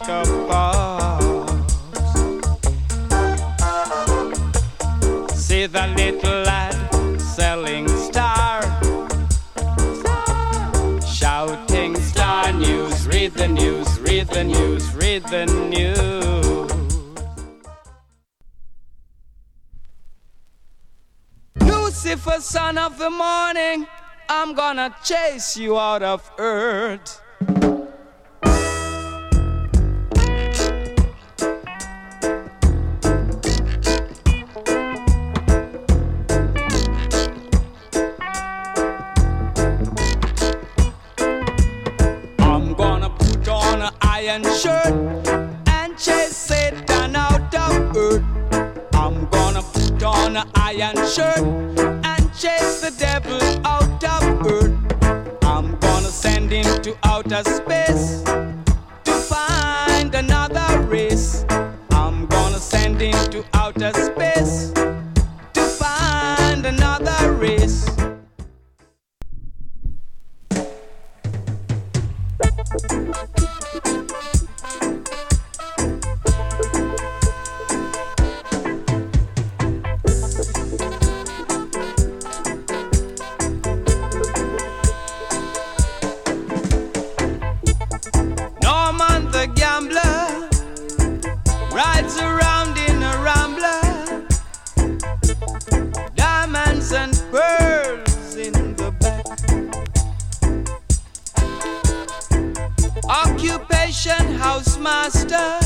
a boss. See the little lad selling Star, shouting Star News, read the news, read the news, read the news. Lucifer, son of the morning, I'm gonna chase you out of earth. I'm gonna put on an iron shirt and chase Satan out of earth. I'm gonna put on an iron shirt and chase the devil out of earth. I'm gonna send him to outer space to find another race. I'm gonna send him to outer space to find another race. Norman the gambler rides around in a rambler, diamonds and pearls in the back. Occupation housemaster,